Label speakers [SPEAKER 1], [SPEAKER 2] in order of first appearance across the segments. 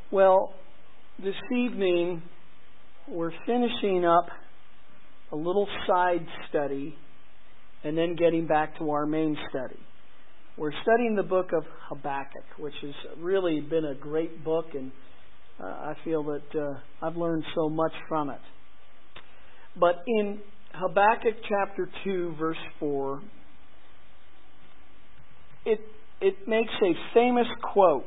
[SPEAKER 1] Well, this evening we're finishing up a little side study and then getting back to our main study. We're studying the book of Habakkuk, which has really been a great book, and I feel that I've learned so much from it. But in Habakkuk chapter 2, verse 4, it makes a famous quote.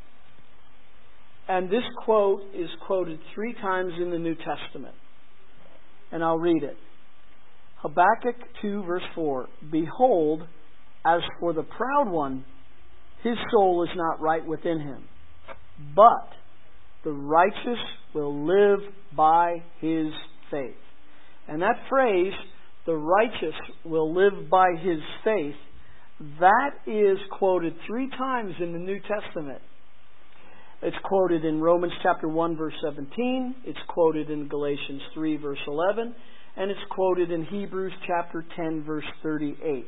[SPEAKER 1] And this quote is quoted 3 times in the New Testament. And I'll read it. Habakkuk 2, verse 4. Behold, as for the proud one, his soul is not right within him. But the righteous will live by his faith. And that phrase, the righteous will live by his faith, that is quoted 3 times in the New Testament. It's quoted in Romans chapter 1, verse 17. It's quoted in Galatians 3, verse 11. And it's quoted in Hebrews chapter 10, verse 38.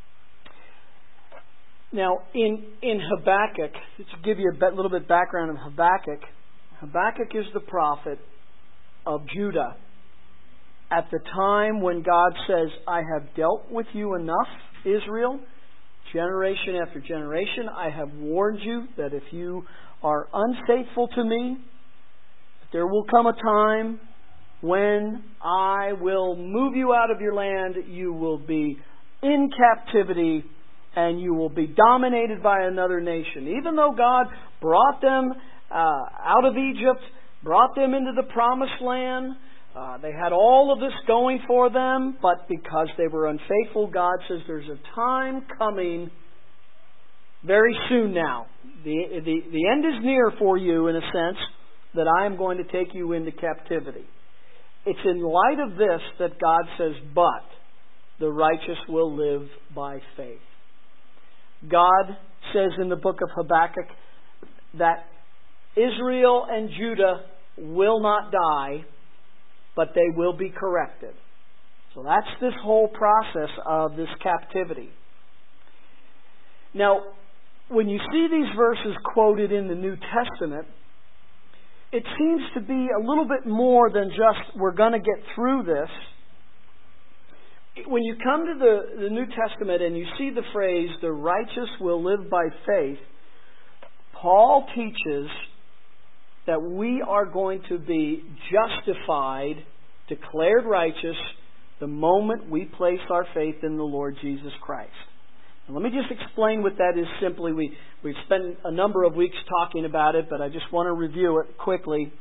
[SPEAKER 1] Now, in Habakkuk, to give you a little bit background of Habakkuk, Habakkuk is the prophet of Judah. At the time when God says, I have dealt with you enough, Israel, generation after generation, I have warned you that if you are unfaithful to me, there will come a time when I will move you out of your land, you will be in captivity, and you will be dominated by another nation. Even though God brought them out of Egypt, brought them into the promised land, they had all of this going for them, but because they were unfaithful, God says there's a time coming very soon now. The end is near for you, in a sense, that I am going to take you into captivity. It's in light of this that God says, but the righteous will live by faith. God says in the book of Habakkuk that Israel and Judah will not die, but they will be corrected. So that's this whole process of this captivity. Now, when you see these verses quoted in the New Testament, it seems to be a little bit more than just, we're going to get through this. When you come to the New Testament and you see the phrase, the righteous will live by faith, Paul teaches that we are going to be justified, declared righteous, the moment we place our faith in the Lord Jesus Christ. And let me just explain what that is simply. We've spent a number of weeks talking about it, but I just want to review it quickly.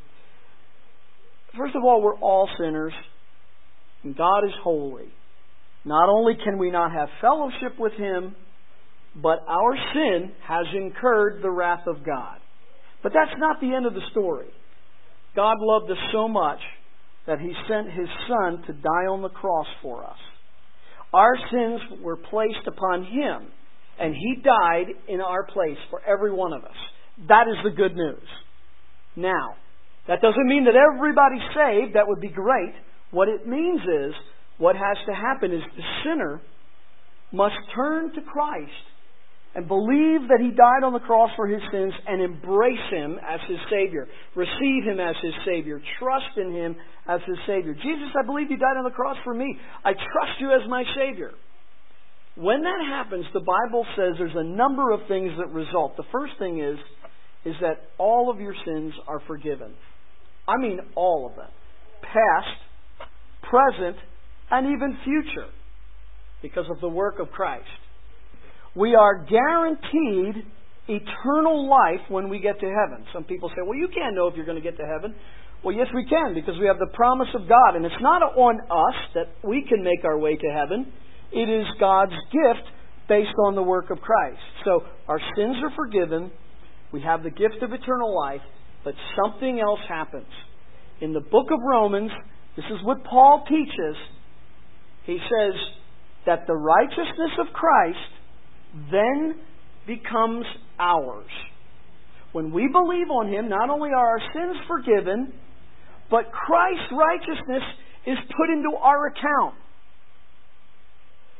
[SPEAKER 1] First of all, we're all sinners, and God is holy. Not only can we not have fellowship with Him, but our sin has incurred the wrath of God. But that's not the end of the story. God loved us so much that He sent His Son to die on the cross for us. Our sins were placed upon Him, and He died in our place for every one of us. That is the good news. Now, that doesn't mean that everybody's saved. That would be great. What it means is, what has to happen is the sinner must turn to Christ and believe that He died on the cross for his sins and embrace Him as his Savior. Receive Him as his Savior. Trust in Him as his Savior. Jesus, I believe You died on the cross for me. I trust You as my Savior. When that happens, the Bible says there's a number of things that result. The first thing is that all of your sins are forgiven. I mean all of them. Past, present, and even future, because of the work of Christ. We are guaranteed eternal life when we get to heaven. Some people say, well, you can't know if you're going to get to heaven. Well, yes, we can, because we have the promise of God. And it's not on us that we can make our way to heaven. It is God's gift based on the work of Christ. So our sins are forgiven. We have the gift of eternal life. But something else happens. In the book of Romans, this is what Paul teaches. He says that the righteousness of Christ then becomes ours. When we believe on Him, not only are our sins forgiven, but Christ's righteousness is put into our account.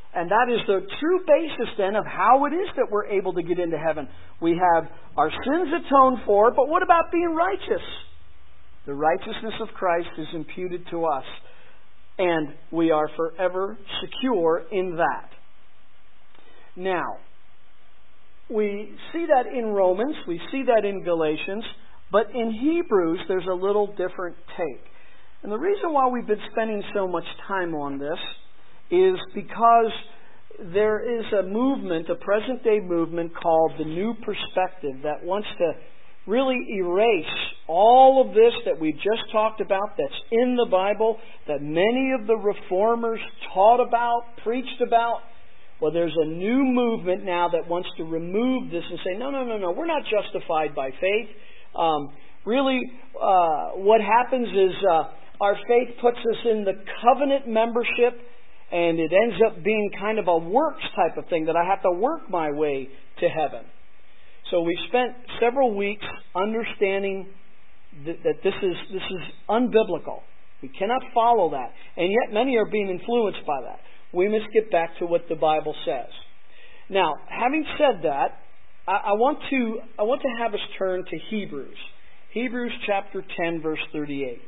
[SPEAKER 1] And that is the true basis then of how it is that we're able to get into heaven. We have our sins atoned for, but what about being righteous? The righteousness of Christ is imputed to us, and we are forever secure in that. Now, we see that in Romans, we see that in Galatians, but in Hebrews there's a little different take. And the reason why we've been spending so much time on this is because there is a movement, a present-day movement called the New Perspective that wants to really erase all of this that we've just talked about that's in the Bible, that many of the reformers taught about, preached about. Well, there's a new movement now that wants to remove this and say, no, we're not justified by faith. What happens is our faith puts us in the covenant membership, and it ends up being kind of a works type of thing, that I have to work my way to heaven. So we've spent several weeks understanding that this is unbiblical. We cannot follow that. And yet many are being influenced by that. We must get back to what the Bible says. Now, having said that, I want to have us turn to Hebrews. Hebrews chapter 10, verse 38.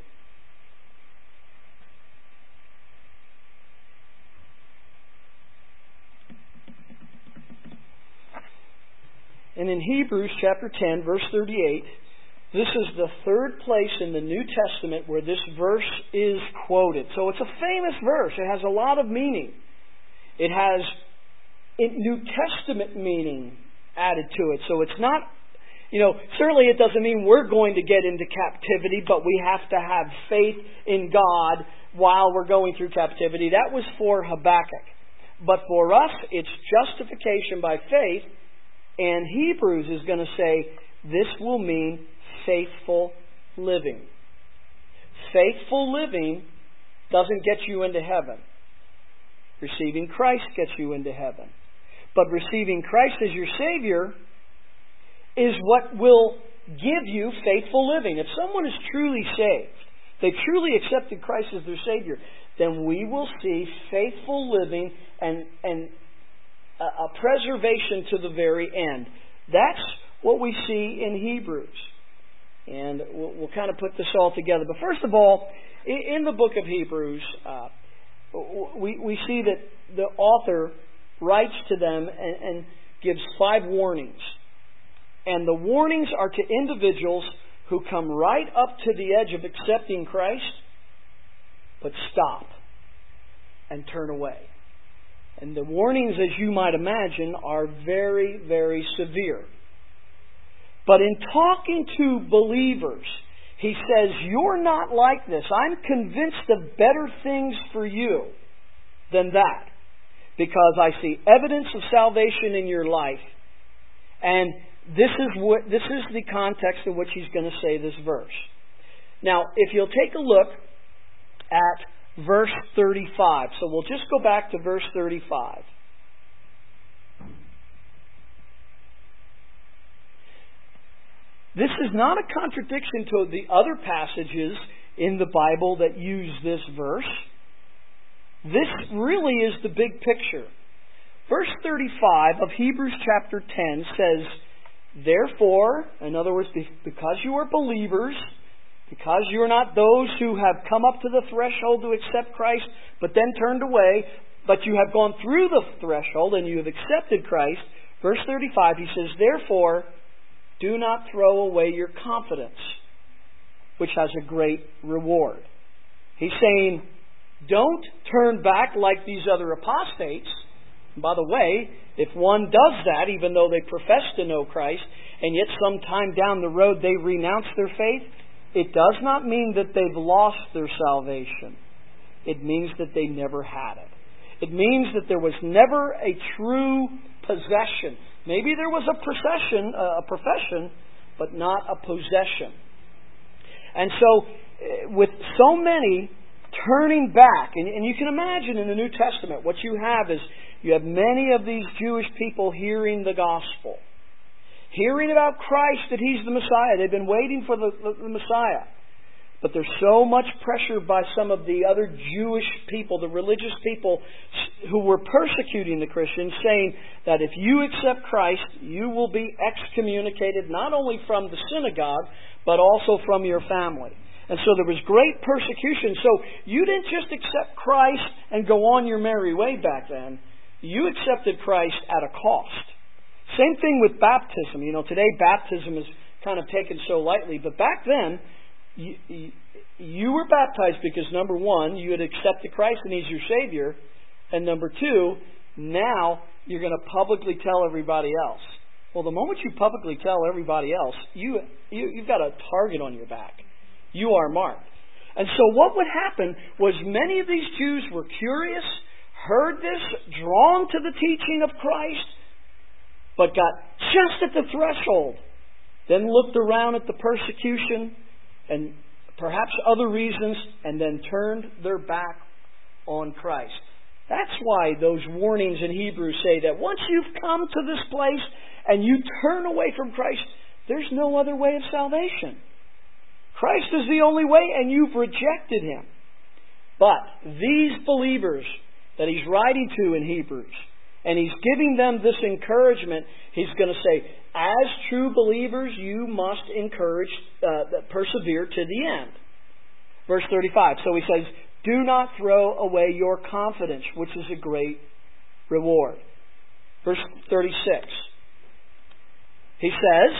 [SPEAKER 1] And in Hebrews chapter 10, verse 38, this is the third place in the New Testament where this verse is quoted. So it's a famous verse. It has a lot of meaning. It has New Testament meaning added to it. So it's not, certainly it doesn't mean we're going to get into captivity, but we have to have faith in God while we're going through captivity. That was for Habakkuk. But for us, it's justification by faith. And Hebrews is going to say this will mean faithful living. Faithful living doesn't get you into heaven. Receiving Christ gets you into heaven. But receiving Christ as your Savior is what will give you faithful living. If someone is truly saved, they truly accepted Christ as their Savior, then we will see faithful living and a preservation to the very end. That's what we see in Hebrews. And we'll kind of put this all together. But first of all, in the book of Hebrews, we see that the author writes to them and gives 5 warnings. And the warnings are to individuals who come right up to the edge of accepting Christ, but stop and turn away. And the warnings, as you might imagine, are very, very severe. But in talking to believers, he says, you're not like this. I'm convinced of better things for you than that, because I see evidence of salvation in your life. And this is the context in which he's going to say this verse. Now, if you'll take a look at verse 35. So we'll just go back to verse 35. This is not a contradiction to the other passages in the Bible that use this verse. This really is the big picture. Verse 35 of Hebrews chapter 10 says, therefore, in other words, because you are believers, because you are not those who have come up to the threshold to accept Christ, but then turned away, but you have gone through the threshold and you have accepted Christ. Verse 35, he says, therefore, do not throw away your confidence, which has a great reward. He's saying, don't turn back like these other apostates. And by the way, if one does that, even though they profess to know Christ, and yet sometime down the road they renounce their faith, it does not mean that they've lost their salvation. It means that they never had it. It means that there was never a true possession. Maybe there was a profession, but not a possession. And so, with so many turning back, and you can imagine in the New Testament, what you have is, you have many of these Jewish people hearing the gospel. Hearing about Christ, that He's the Messiah. They've been waiting for the Messiah. But there's so much pressure by some of the other Jewish people, the religious people who were persecuting the Christians, saying that if you accept Christ, you will be excommunicated not only from the synagogue, but also from your family. And so there was great persecution. So you didn't just accept Christ and go on your merry way back then. You accepted Christ at a cost. Same thing with baptism. Today baptism is kind of taken so lightly. But back then, you were baptized because, number one, you had accepted Christ and He's your Savior. And number two, now you're going to publicly tell everybody else. Well, the moment you publicly tell everybody else, you've got a target on your back. You are marked. And so what would happen was many of these Jews were curious, heard this, drawn to the teaching of Christ, but got just at the threshold. Then looked around at the persecution and perhaps other reasons, and then turned their back on Christ. That's why those warnings in Hebrews say that once you've come to this place and you turn away from Christ, there's no other way of salvation. Christ is the only way, and you've rejected Him. But these believers that he's writing to in Hebrews, and he's giving them this encouragement, he's going to say, as true believers, you must persevere to the end. Verse 35. So he says, do not throw away your confidence, which is a great reward. Verse 36. He says,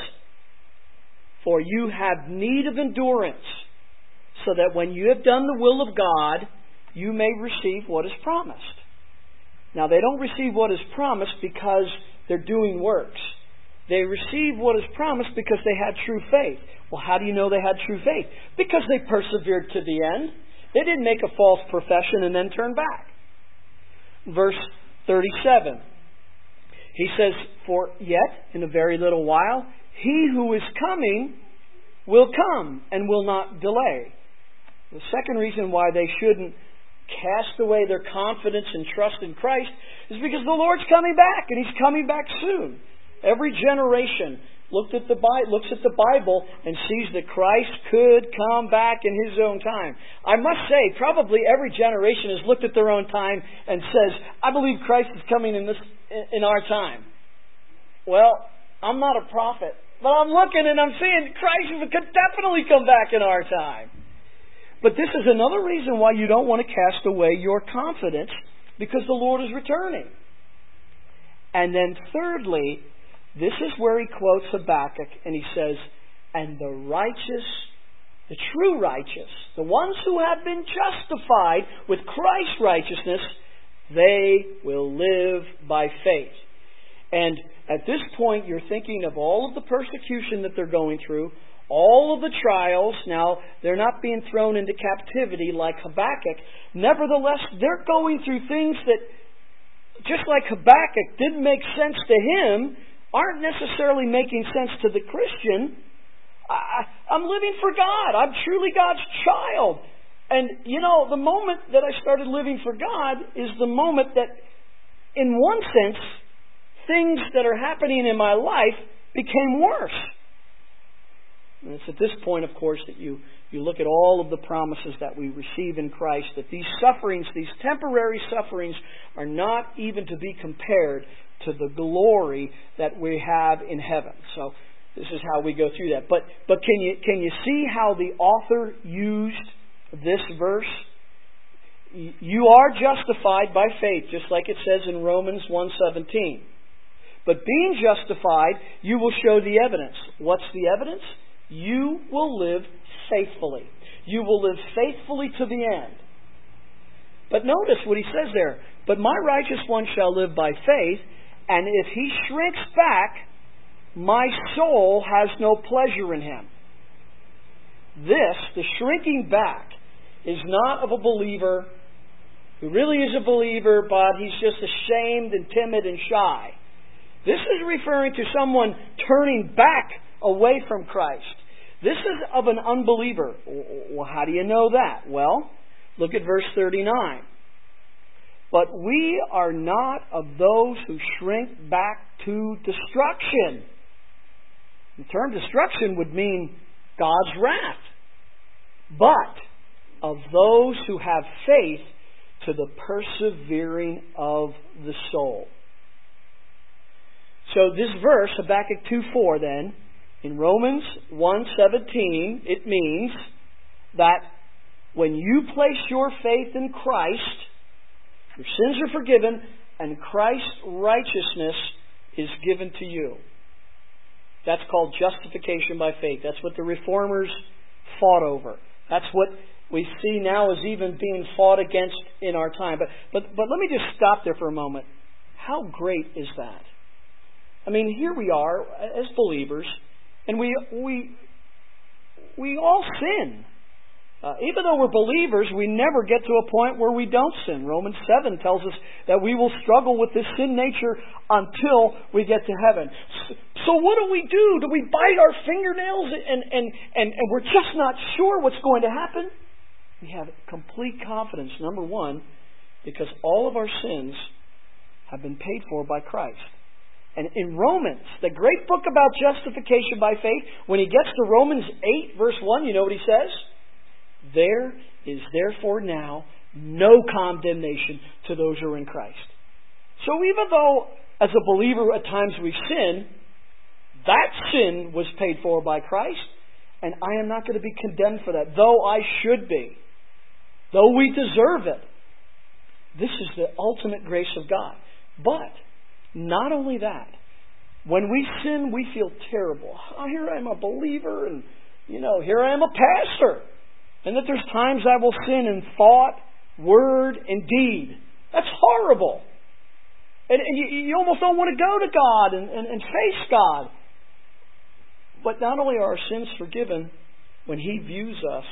[SPEAKER 1] for you have need of endurance, so that when you have done the will of God, you may receive what is promised. Now, they don't receive what is promised because they're doing works. They receive what is promised because they had true faith. Well, how do you know they had true faith? Because they persevered to the end. They didn't make a false profession and then turn back. Verse 37. He says, for yet, in a very little while, He who is coming will come and will not delay. The second reason why they shouldn't cast away their confidence and trust in Christ is because the Lord's coming back, and He's coming back soon. Every generation looks at the Bible and sees that Christ could come back in His own time. I must say, probably every generation has looked at their own time and says, I believe Christ is coming in our time. Well, I'm not a prophet, but I'm looking and I'm seeing Christ could definitely come back in our time. But this is another reason why you don't want to cast away your confidence, because the Lord is returning. And then thirdly, this is where he quotes Habakkuk, and he says, and the righteous, the true righteous, the ones who have been justified with Christ's righteousness, they will live by faith. And at this point, you're thinking of all of the persecution that they're going through, all of the trials. Now, they're not being thrown into captivity like Habakkuk. Nevertheless, they're going through things that, just like Habakkuk, didn't make sense to him, aren't necessarily making sense to the Christian. I'm living for God. I'm truly God's child. And, the moment that I started living for God is the moment that, in one sense, things that are happening in my life became worse. And it's at this point, of course, that you look at all of the promises that we receive in Christ, that these sufferings, these temporary sufferings, are not even to be compared to the glory that we have in heaven. So this is how we go through that. But can you see how the author used this verse? You are justified by faith, just like it says in Romans 1:17. But being justified, you will show the evidence. What's the evidence? You will live faithfully. You will live faithfully to the end. But notice what he says there. But my righteous one shall live by faith, and if he shrinks back, my soul has no pleasure in him. The shrinking back, is not of a believer who really is a believer, but he's just ashamed and timid and shy. This is referring to someone turning back away from Christ. This is of an unbeliever. Well, how do you know that? Well, look at verse 39. But we are not of those who shrink back to destruction. The term destruction would mean God's wrath. but of those who have faith to the persevering of the soul. So this verse, Habakkuk 2:4 then, in Romans 1:17, it means that when you place your faith in Christ, your sins are forgiven, and Christ's righteousness is given to you. That's called justification by faith. That's what the Reformers fought over. That's what we see now is even being fought against in our time. But let me just stop there for a moment. How great is that? I mean, here we are as believers, and we all sin. Even though we're believers, we never get to a point where we don't sin. Romans 7 tells us that we will struggle with this sin nature until we get to heaven. So what do we do? Do we bite our fingernails and we're just not sure what's going to happen? We have complete confidence, number one, because all of our sins have been paid for by Christ. And in Romans, the great book about justification by faith, when he gets to Romans 8, verse 1, you know what he says? There is therefore now no condemnation to those who are in Christ. So even though as a believer at times we sin, that sin was paid for by Christ, and I am not going to be condemned for that, though I should be. Though we deserve it. This is the ultimate grace of God. But not only that, when we sin, we feel terrible. Oh, here I am a believer, and here I am a pastor. And that there's times I will sin in thought, word, and deed. That's horrible. And you almost don't want to go to God and face God. But not only are our sins forgiven, when He views us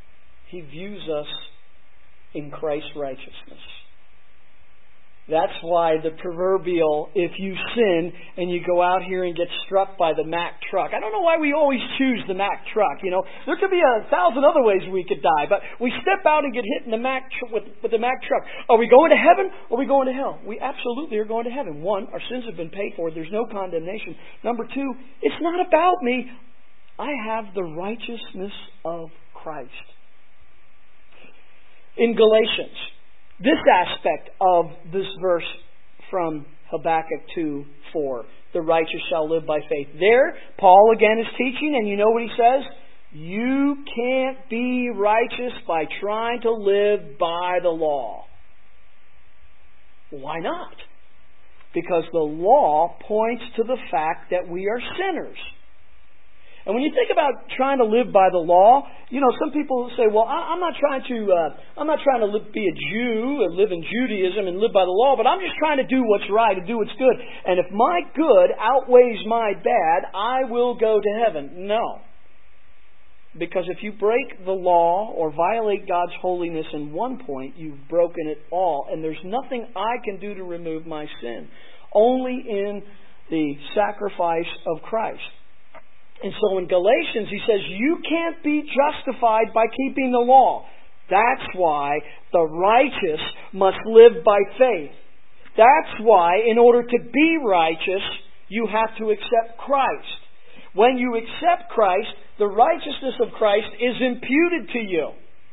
[SPEAKER 1] in Christ's righteousness. That's why the proverbial, if you sin and you go out here and get struck by the Mack truck. I don't know why we always choose the Mack truck. There could be 1,000 other ways we could die, but we step out and get hit in the with the Mack truck. Are we going to heaven or are we going to hell? We absolutely are going to heaven. One, our sins have been paid for. There's no condemnation. Number two, it's not about me. I have the righteousness of Christ. In Galatians, this aspect of this verse from Habakkuk 2:4, the righteous shall live by faith. There, Paul again is teaching, and you know what he says? You can't be righteous by trying to live by the law. Why not? Because the law points to the fact that we are sinners. And when you think about trying to live by the law, some people say, "Well, I'm not trying to be a Jew and live in Judaism and live by the law, but I'm just trying to do what's right and do what's good. And if my good outweighs my bad, I will go to heaven." No, because if you break the law or violate God's holiness in one point, you've broken it all, and there's nothing I can do to remove my sin, only in the sacrifice of Christ. And so in Galatians, he says, you can't be justified by keeping the law. That's why the righteous must live by faith. That's why, in order to be righteous, you have to accept Christ. When you accept Christ, the righteousness of Christ is imputed to you.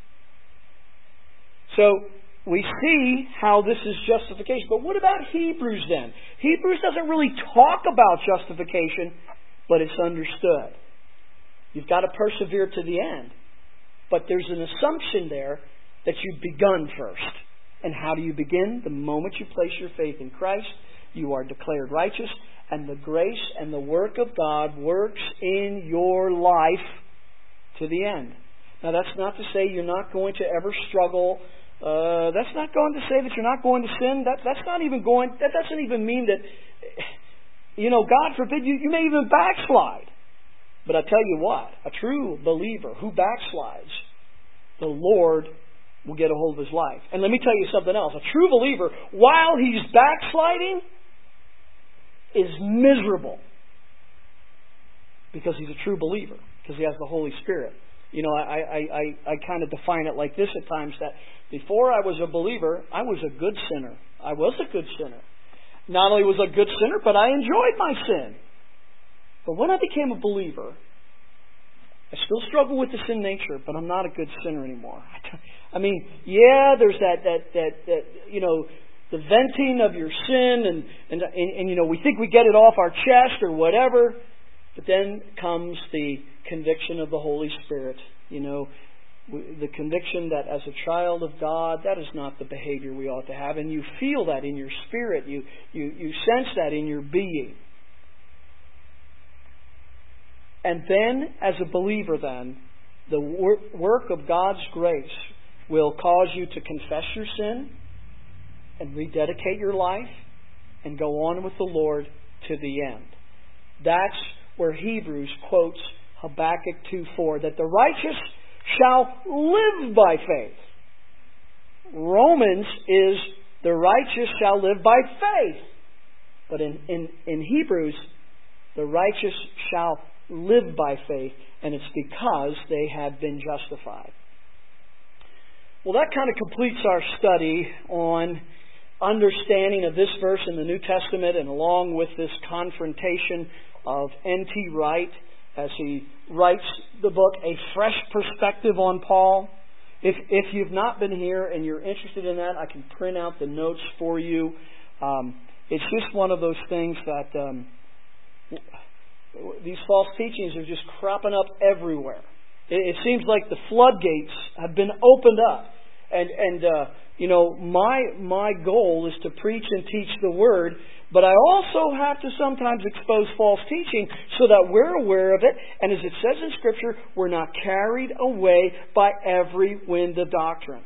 [SPEAKER 1] So, we see how this is justification. But what about Hebrews then? Hebrews doesn't really talk about justification, but it's understood. You've got to persevere to the end. But there's an assumption there that you've begun first. And how do you begin? The moment you place your faith in Christ, you are declared righteous, and the grace and the work of God works in your life to the end. Now that's not to say you're not going to ever struggle. That's not going to say that you're not going to sin. That doesn't even mean that... God forbid, you may even backslide. But I tell you what, a true believer who backslides, the Lord will get a hold of his life. And let me tell you something else. A true believer, while he's backsliding, is miserable. Because he's a true believer. Because he has the Holy Spirit. I kind of define it like this at times, that before I was a believer, I was a good sinner. I was a good sinner. Not only was I a good sinner, but I enjoyed my sin. But when I became a believer, I still struggle with the sin nature, but I'm not a good sinner anymore. I mean, yeah, there's that the venting of your sin, and we think we get it off our chest or whatever, but then comes the conviction of the Holy Spirit. The conviction that as a child of God, that is not the behavior we ought to have, and you feel that in your spirit, you sense that in your being. And then, as a believer the work of God's grace will cause you to confess your sin and rededicate your life and go on with the Lord to the end. That's where Hebrews quotes Habakkuk 2:4, that the righteous shall live by faith. Romans is the righteous shall live by faith. But in Hebrews, the righteous shall live by faith, and it's because they have been justified. Well, that kind of completes our study on understanding of this verse in the New Testament, and along with this confrontation of N.T. Wright as he writes the book, A Fresh Perspective on Paul. If you've not been here and you're interested in that, I can print out the notes for you. It's just one of those things that these false teachings are just cropping up everywhere. It seems like the floodgates have been opened up. My goal is to preach and teach the Word, but I also have to sometimes expose false teaching so that we're aware of it, and as it says in Scripture, we're not carried away by every wind of doctrine.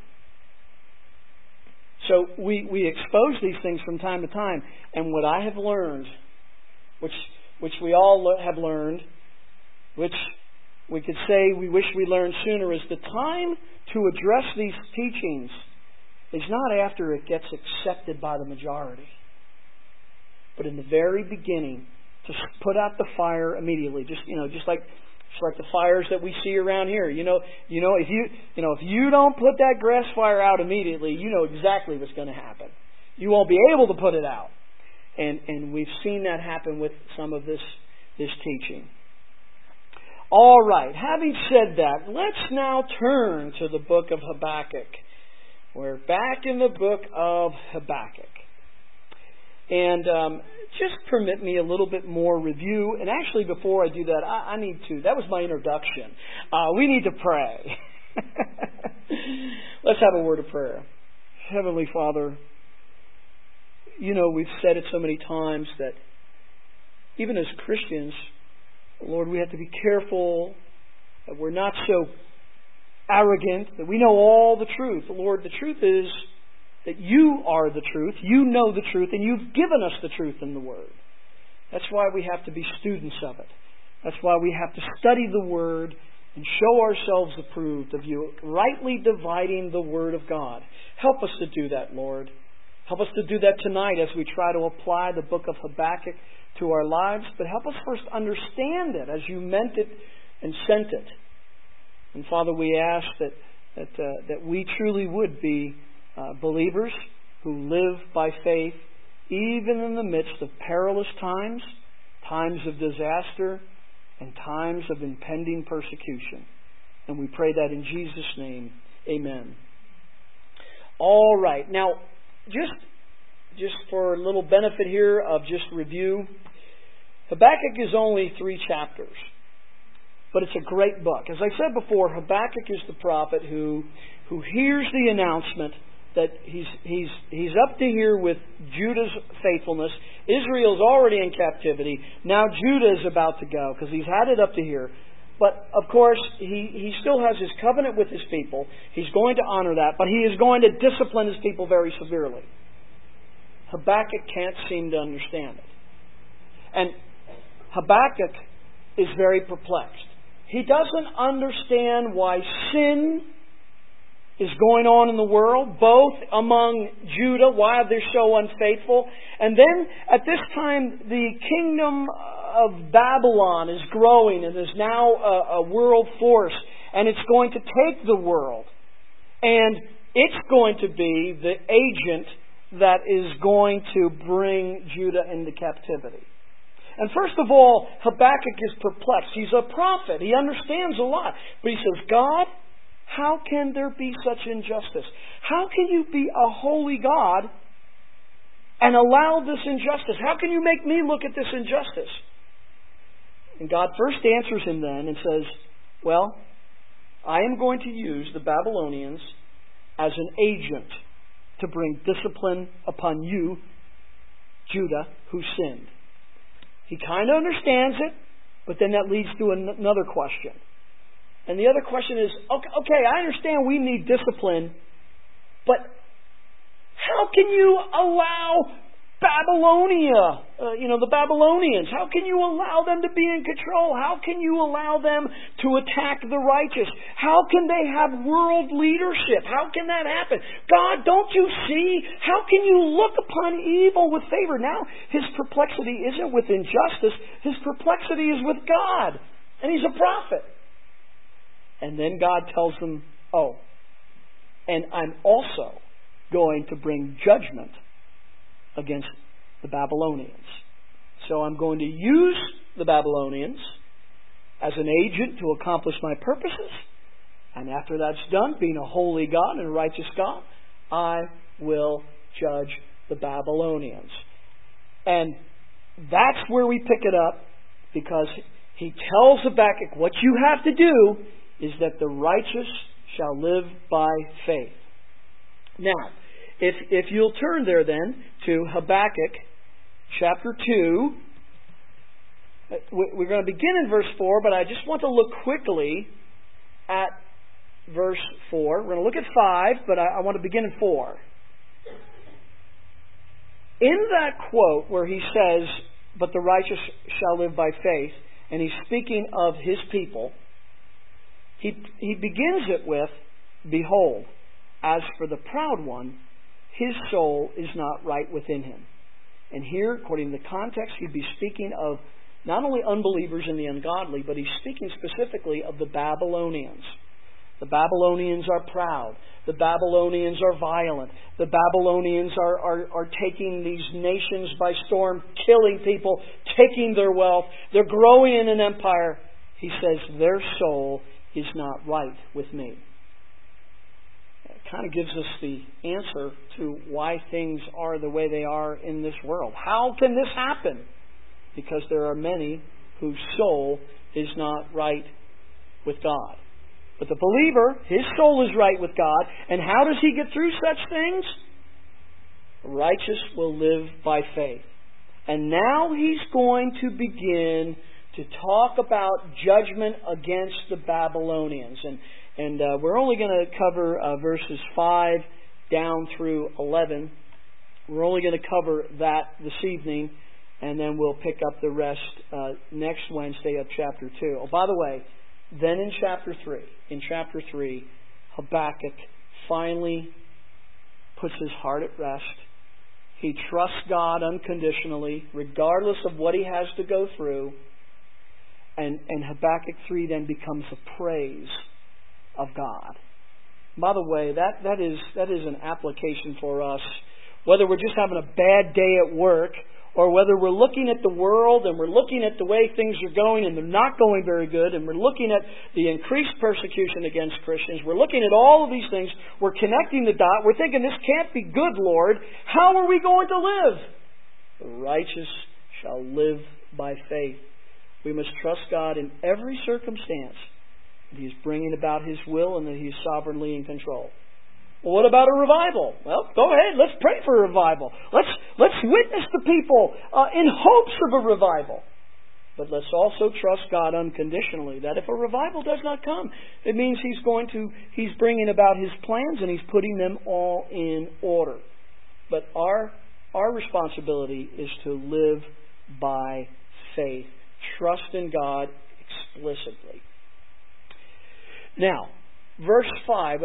[SPEAKER 1] So we expose these things from time to time, and what I have learned, which we all have learned, which we could say we wish we learned sooner, is the time to address these teachings is not after it gets accepted by the majority, but in the very beginning, to put out the fire immediately. Just like the fires that we see around here. If you don't put that grass fire out immediately, you know exactly what's going to happen. You won't be able to put it out. And we've seen that happen with some of this teaching. All right, having said that, let's now turn to the book of Habakkuk. We're back in the book of Habakkuk. And just permit me a little bit more review. And actually, before I do that, I need to. That was my introduction. We need to pray. Let's have a word of prayer. Heavenly Father, we've said it so many times that even as Christians, Lord, we have to be careful that we're not so arrogant, that we know all the truth. Lord, the truth is that you are the truth, you know the truth, and you've given us the truth in the Word. That's why we have to be students of it. That's why we have to study the Word and show ourselves approved of you, rightly dividing the Word of God. Help us to do that, Lord. Help us to do that tonight as we try to apply the book of Habakkuk to our lives, but help us first understand it as you meant it and sent it. And Father, we ask that we truly would be believers who live by faith, even in the midst of perilous times, times of disaster, and times of impending persecution. And we pray that in Jesus' name. Amen. All right. Now, just for a little benefit here of just review, Habakkuk is only 3 chapters. But it's a great book. As I said before, Habakkuk is the prophet who hears the announcement that he's up to here with Judah's faithfulness. Israel's already in captivity. Now Judah is about to go because he's had it up to here. But, of course, he still has his covenant with his people. He's going to honor that. But he is going to discipline his people very severely. Habakkuk can't seem to understand it. And Habakkuk is very perplexed. He doesn't understand why sin is going on in the world, both among Judah, why they're so unfaithful. And then, at this time, the kingdom of Babylon is growing and is now a world force. And it's going to take the world. And it's going to be the agent that is going to bring Judah into captivity. And first of all, Habakkuk is perplexed. He's a prophet. He understands a lot. But he says, God, how can there be such injustice? How can you be a holy God and allow this injustice? How can you make me look at this injustice? And God first answers him then and says, well, I am going to use the Babylonians as an agent to bring discipline upon you, Judah, who sinned. He kind of understands it, but then that leads to another question. And the other question is, okay, I understand we need discipline, but how can you allow Babylonia, the Babylonians, how can you allow them to be in control? How can you allow them to attack the righteous? How can they have world leadership? How can that happen? God, don't you see? How can you look upon evil with favor? Now, his perplexity isn't with injustice. His perplexity is with God. And he's a prophet. And then God tells them, and I'm also going to bring judgment against the Babylonians. So I'm going to use the Babylonians as an agent to accomplish my purposes. And after that's done, being a holy God and a righteous God, I will judge the Babylonians. And that's where we pick it up, because he tells Habakkuk, what you have to do is that the righteous shall live by faith. Now, if you'll turn there then to Habakkuk chapter 2, we're going to begin in verse 4, but I just want to look quickly at verse 4. We're going to look at 5, but I want to begin in 4. In that quote where he says, but the righteous shall live by faith, and he's speaking of his people, he begins it with, behold, as for the proud one, his soul is not right within him. And here, according to the context, he'd be speaking of not only unbelievers and the ungodly, but he's speaking specifically of the Babylonians. The Babylonians are proud. The Babylonians are violent. The Babylonians are taking these nations by storm, killing people, taking their wealth. They're growing in an empire. He says, their soul is not right with me. Kind of gives us the answer to why things are the way they are in this world. How can this happen? Because there are many whose soul is not right with God. But the believer, his soul is right with God. And how does he get through such things? The righteous will live by faith. And now he's going to begin to talk about judgment against the Babylonians. And we're only going to cover verses 5 down through 11. We're only going to cover that this evening, and then we'll pick up the rest next Wednesday of chapter 2. Oh, by the way, then in chapter 3, Habakkuk finally puts his heart at rest. He trusts God unconditionally, regardless of what he has to go through. And Habakkuk 3 then becomes a praise of God. By the way, that is an application for us, whether we're just having a bad day at work, or whether we're looking at the world and we're looking at the way things are going and they're not going very good, and we're looking at the increased persecution against Christians. We're looking at all of these things. We're connecting the dot. We're thinking, this can't be good, Lord. How are we going to live? The righteous shall live by faith. We must trust God in every circumstance. He's bringing about His will and that He's sovereignly in control. Well, what about a revival? Well, go ahead. Let's pray for a revival. Let's witness to people in hopes of a revival. But let's also trust God unconditionally that if a revival does not come, it means He's bringing about His plans and He's putting them all in order. But our responsibility is to live by faith. Trust in God explicitly. Now, verse 5.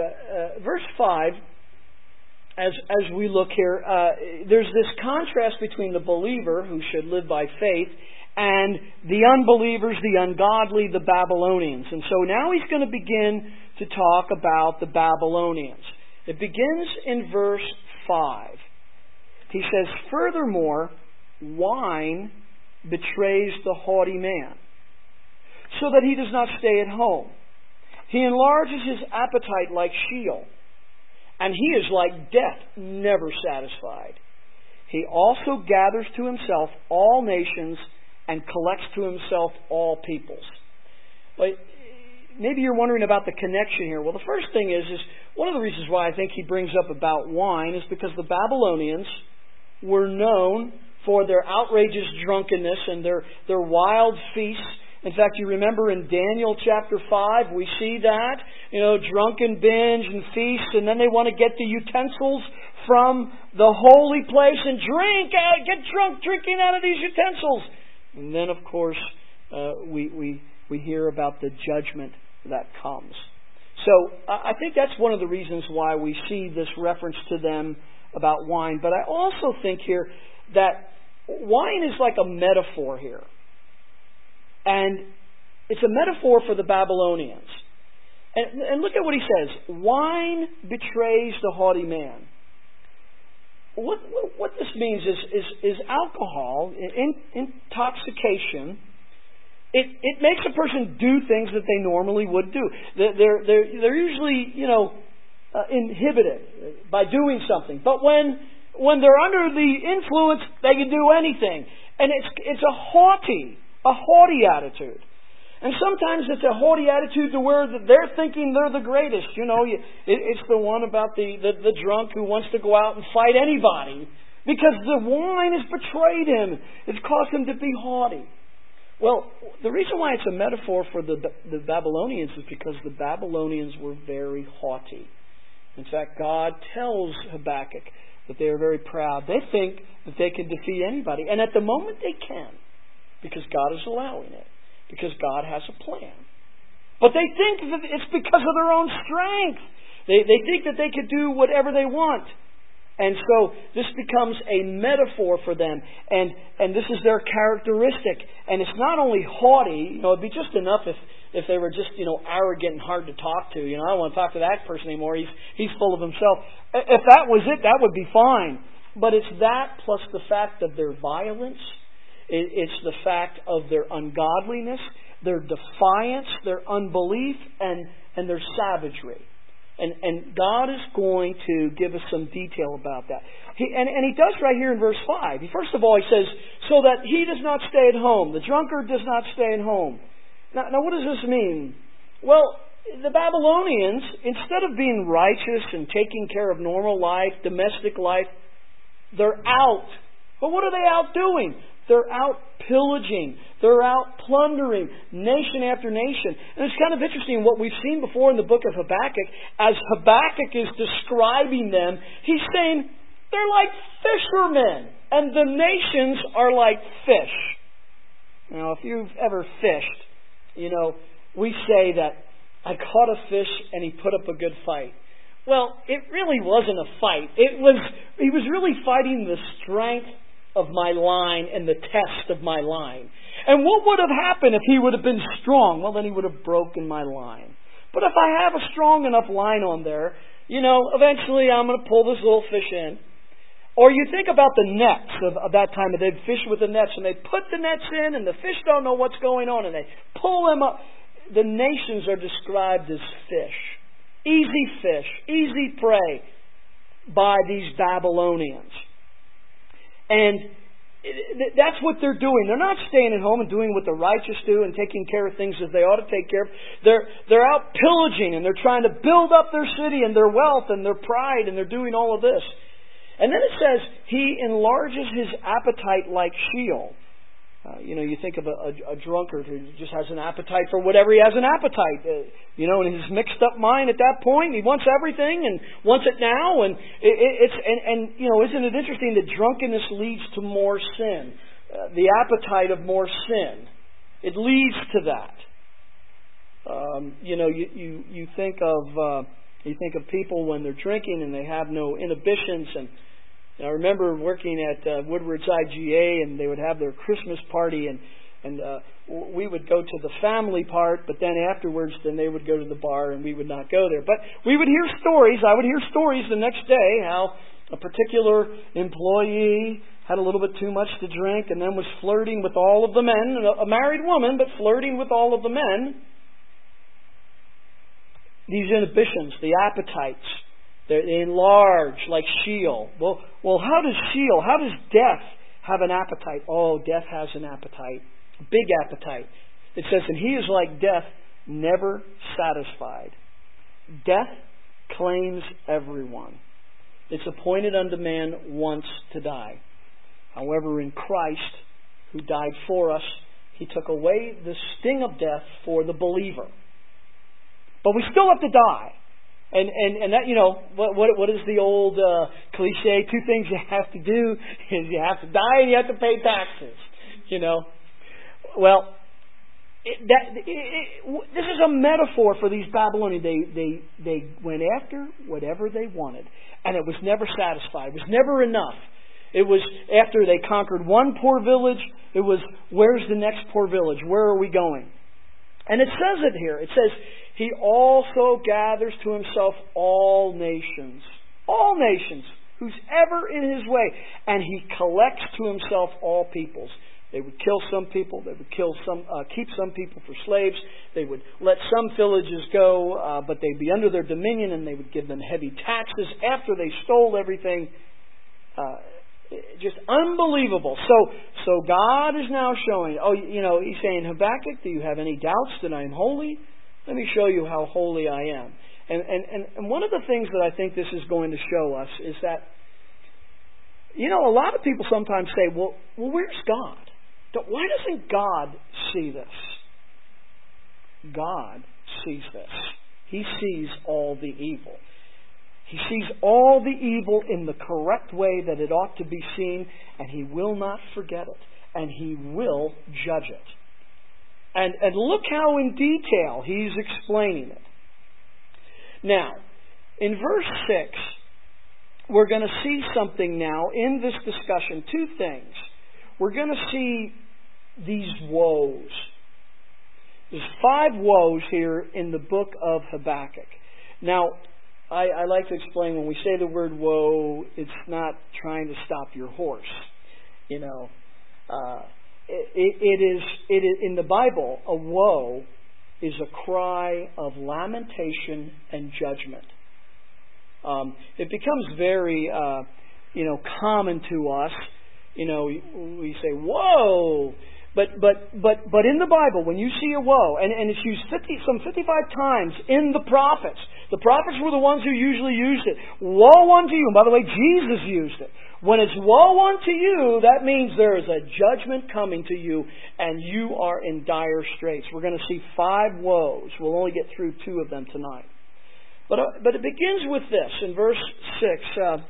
[SPEAKER 1] As we look here, there's this contrast between the believer who should live by faith and the unbelievers, the ungodly, the Babylonians. And so now he's going to begin to talk about the Babylonians. It begins in verse 5. He says, "Furthermore, wine betrays the haughty man, so that he does not stay at home. He enlarges his appetite like Sheol, and he is like death, never satisfied. He also gathers to himself all nations and collects to himself all peoples. But maybe you're wondering about the connection here. Well, the first thing is one of the reasons why I think he brings up about wine is because the Babylonians were known for their outrageous drunkenness and their wild feasts. In fact, you remember in Daniel chapter 5, we see that, drunken binge and feast, and then they want to get the utensils from the holy place and get drunk drinking out of these utensils. And then, of course, we hear about the judgment that comes. So I think that's one of the reasons why we see this reference to them about wine. But I also think here that wine is like a metaphor here. And it's a metaphor for the Babylonians. And look at what he says. Wine betrays the haughty man. What this means is alcohol, intoxication. It makes a person do things that they normally would do. They're usually, inhibited by doing something. But when they're under the influence, they can do anything. And it's a haughty attitude. And sometimes it's a haughty attitude to where they're thinking they're the greatest. It's the one about the drunk who wants to go out and fight anybody because the wine has betrayed him. It's caused him to be haughty. Well, the reason why it's a metaphor for the Babylonians is because the Babylonians were very haughty. In fact, God tells Habakkuk that they are very proud. They think that they can defeat anybody. And at the moment they can, because God is allowing it, because God has a plan. But they think that it's because of their own strength. They think that they could do whatever they want. And so this becomes a metaphor for them. And this is their characteristic. And it's not only haughty. It'd be just enough if they were just, arrogant and hard to talk to. I don't want to talk to that person anymore. He's full of himself. If that was it, that would be fine. But it's that plus the fact of their violence. It's the fact of their ungodliness, their defiance, their unbelief, and their savagery. And God is going to give us some detail about that. And he does right here in verse 5. First of all, he says, so that he does not stay at home. The drunkard does not stay at home. Now what does this mean? Well, the Babylonians, instead of being righteous and taking care of normal life, domestic life, they're out. But what are they out doing? They're out pillaging. They're out plundering nation after nation. And it's kind of interesting what we've seen before in the book of Habakkuk. As Habakkuk is describing them, he's saying they're like fishermen. And the nations are like fish. Now, if you've ever fished, we say that I caught a fish and he put up a good fight. Well, it really wasn't a fight. He was really fighting the strength of my line and the test of my line. And what would have happened if he would have been strong? Well, then he would have broken my line. But if I have a strong enough line on there, eventually I'm going to pull this little fish in. Or you think about the nets of that time. They'd fish with the nets, and they put the nets in, and the fish don't know what's going on, and they pull them up. The nations are described as fish. Easy prey by these Babylonians. And that's what they're doing. They're not staying at home and doing what the righteous do and taking care of things as they ought to take care of. They're out pillaging, and they're trying to build up their city and their wealth and their pride, and they're doing all of this. And then it says, he enlarges his appetite like Sheol. You think of a drunkard who just has an appetite for whatever he has an appetite. In his mixed up mind at that point, he wants everything and wants it now. And isn't it interesting that drunkenness leads to more sin? The appetite of more sin. It leads to that. You think of people when they're drinking and they have no inhibitions. And I remember working at Woodward's IGA, and they would have their Christmas party, and we would go to the family part, but then afterwards, then they would go to the bar, and we would not go there. But we would hear stories. I would hear stories the next day how a particular employee had a little bit too much to drink, and then was flirting with all of the men, a married woman, but flirting with all of the men. These inhibitions, the appetites, they enlarge like Sheol. Well, how does death have an appetite? Oh, death has an appetite, a big appetite. It says, and he is like death, never satisfied. Death claims everyone. It's appointed unto man once to die. However, in Christ, who died for us, He took away the sting of death for the believer. But we still have to die. And that, what is the old cliche? Two things you have to do is you have to die and you have to pay taxes. Well, this is a metaphor for these Babylonians. They went after whatever they wanted, and it was never satisfied. It was never enough. It was after they conquered one poor village, it was, where's the next poor village? Where are we going? And it says it here. It says, He also gathers to Himself all nations, who's ever in His way, and He collects to Himself all peoples. They would kill some people. They would keep some people for slaves. They would let some villages go, but they'd be under their dominion, and they would give them heavy taxes after they stole everything. Just unbelievable. So God is now showing. He's saying, Habakkuk, do you have any doubts that I am holy? Let me show you how holy I am. And one of the things that I think this is going to show us is that, a lot of people sometimes say, well, where's God? Why doesn't God see this? God sees this. He sees all the evil. He sees all the evil in the correct way that it ought to be seen, and He will not forget it, and He will judge it. And look how in detail He's explaining it. Now, in verse 6, we're going to see something now in this discussion. Two things. We're going to see these woes. There's 5 woes here in the book of Habakkuk. Now, I like to explain, when we say the word woe, it's not trying to stop your horse. It is in the Bible, a woe is a cry of lamentation and judgment. It becomes very common to us. We say whoa, but in the Bible, when you see a woe, and it's used 55 times in the prophets. The prophets were the ones who usually used it. Woe unto you. And by the way, Jesus used it. When it's woe unto you, that means there is a judgment coming to you, and you are in dire straits. We're going to see 5 woes. We'll only get through 2 of them tonight. But it begins with this in verse 6.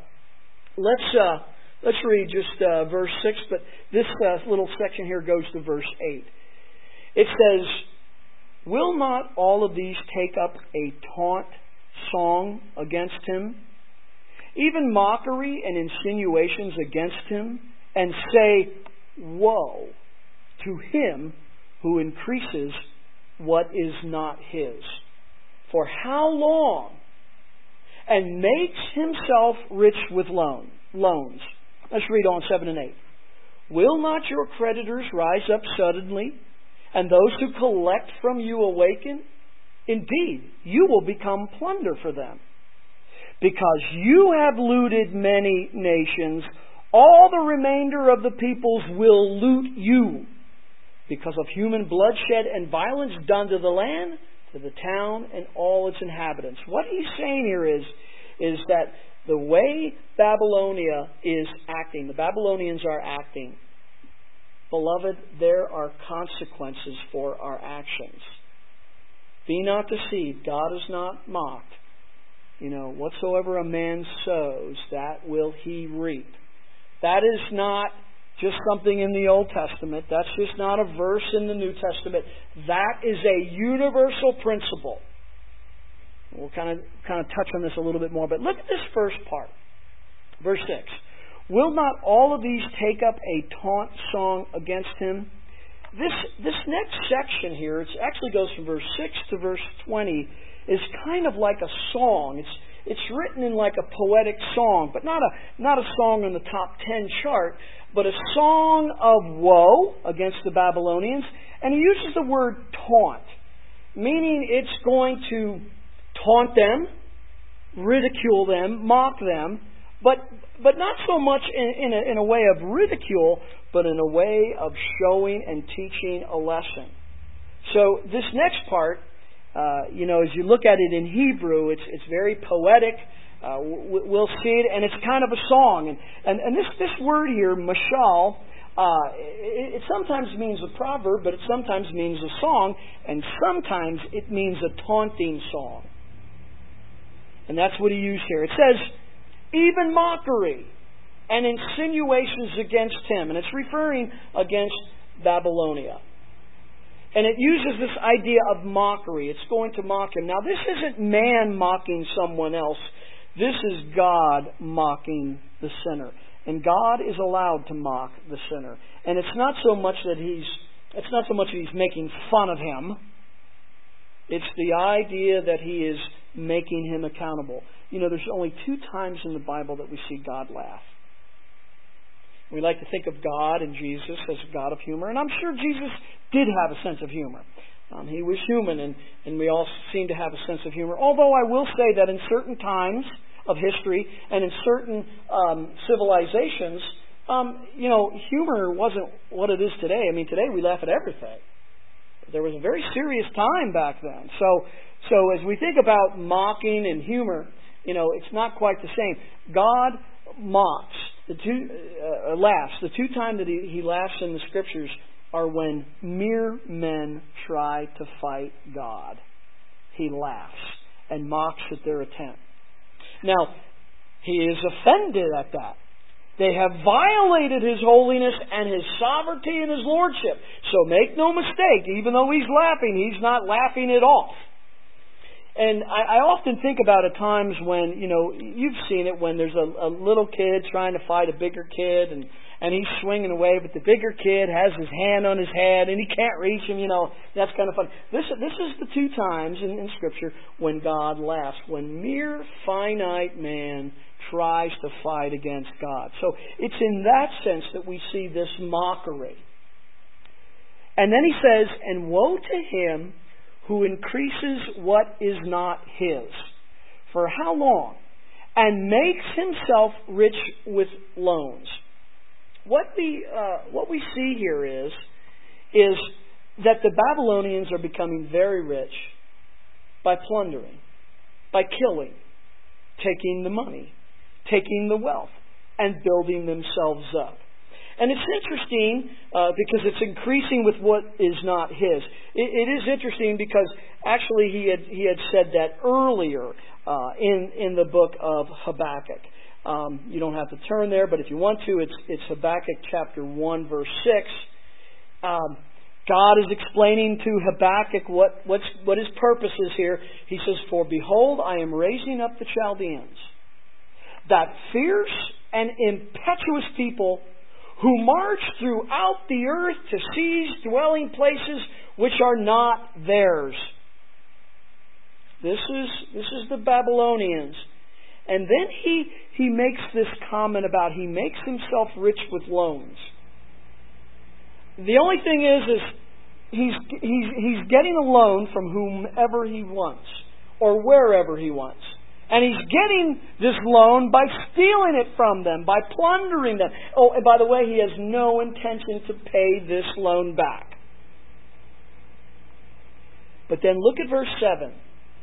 [SPEAKER 1] Let's read just verse 6, but this little section here goes to verse 8. It says, will not all of these take up a taunt song against him, even mockery and insinuations against him, and say, woe to him who increases what is not his? For how long? And makes himself rich with loans. Let's read on 7 and 8. Will not your creditors rise up suddenly, and those who collect from you awaken? Indeed, you will become plunder for them. Because you have looted many nations, all the remainder of the peoples will loot you. Because of human bloodshed and violence done to the land, to the town, and all its inhabitants. What he's saying here is that the way Babylonia is acting, the Babylonians are acting, beloved, there are consequences for our actions. Be not deceived. God is not mocked. Whatsoever a man sows, that will he reap. That is not just something in the Old Testament. That's just not a verse in the New Testament. That is a universal principle. We'll kind of touch on this a little bit more, but look at this first part. Verse 6. Will not all of these take up a taunt song against him? This next section here, it actually goes from verse 6 to verse 20, is kind of like a song. it's written in like a poetic song, but not a song in the top 10 chart, but a song of woe against the Babylonians. And he uses the word taunt, meaning it's going to taunt them, ridicule them, mock them, but not so much in a way of ridicule, but in a way of showing and teaching a lesson. So this next part, as you look at it in Hebrew, it's very poetic. We'll see it, and it's kind of a song. And this word here, mashal, it sometimes means a proverb, but it sometimes means a song, and sometimes it means a taunting song. And that's what he used here. It says, even mockery and insinuations against him. And it's referring against Babylonia. And it uses this idea of mockery. It's going to mock him. Now, this isn't man mocking someone else. This is God mocking the sinner. And God is allowed to mock the sinner. And it's not so much that he's making fun of him. It's the idea that he is making him accountable. There's only 2 times in the Bible that we see God laugh. We like to think of God and Jesus as a God of humor, and I'm sure Jesus did have a sense of humor. He was human, and we all seem to have a sense of humor. Although I will say that in certain times of history and in certain civilizations, humor wasn't what it is today. I mean, today we laugh at everything. There was a very serious time back then. So as we think about mocking and humor, it's not quite the same. God mocks. The 2 times that he laughs in the Scriptures are when mere men try to fight God. He laughs and mocks at their attempt. Now, he is offended at that. They have violated His holiness and His sovereignty and His lordship. So make no mistake, even though He's laughing, He's not laughing it off. And I often think about at times when, you've seen it, when there's a little kid trying to fight a bigger kid and he's swinging away, but the bigger kid has his hand on his head and he can't reach him, that's kind of fun. This is the 2 times in Scripture when God laughs, when mere finite man tries to fight against God. So it's in that sense that we see this mockery. And then he says, and woe to him who increases what is not his. For how long? And makes himself rich with loans. What we see here is that the Babylonians are becoming very rich by plundering, by killing, taking the money, taking the wealth, and building themselves up. And it's interesting because it's increasing with what is not his. It is interesting because actually he had said that earlier in the book of Habakkuk. You don't have to turn there, but if you want to, it's Habakkuk chapter 1, verse 6. God is explaining to Habakkuk what his purpose is here. He says, for behold, I am raising up the Chaldeans, that fierce and impetuous people who march throughout the earth to seize dwelling places which are not theirs. This is the Babylonians. And then he makes this comment about he makes himself rich with loans. The only thing is he's getting a loan from whomever he wants or wherever he wants. And he's getting this loan by stealing it from them, by plundering them. Oh, and by the way, he has no intention to pay this loan back. But then look at verse 7.